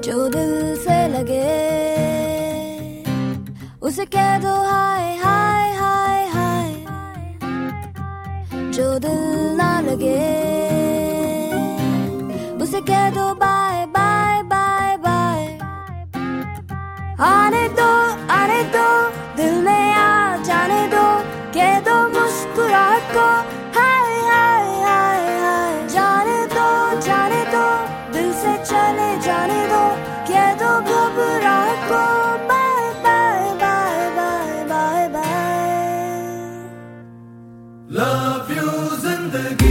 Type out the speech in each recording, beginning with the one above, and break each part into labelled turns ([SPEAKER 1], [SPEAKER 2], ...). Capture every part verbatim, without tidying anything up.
[SPEAKER 1] जो दिल से लगे उसे कह दो हाय हाय हाय हाय, जो दिल ना लगे उसे कह दो बाय बाय बाय बाय। आने दो आने दो दिल में आ जाने दो, कह दो मुस्कुराहट को हाय हाय हाय हाय। जाने दो जाने दो दिल से चले जाने दो, कह दो घबराहट को bye bye bye bye bye bye.
[SPEAKER 2] Love you जिंदगी,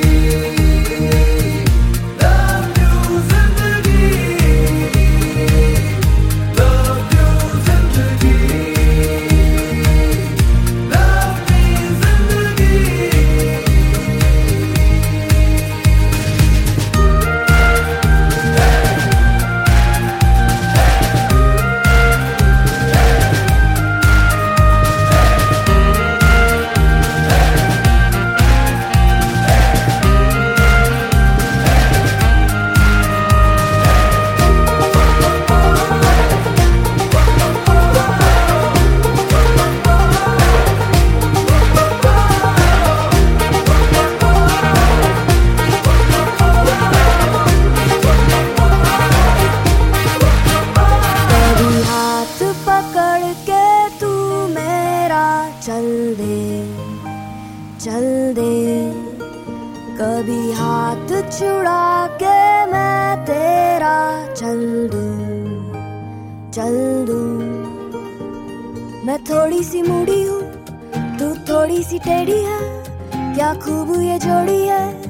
[SPEAKER 1] चल दे चल दे कभी हाथ छुड़ा के मैं तेरा चल दूं चल दूं। मैं थोड़ी सी मूडी हूँ तू थोड़ी सी टेढ़ी है, क्या खूब ये जोड़ी है।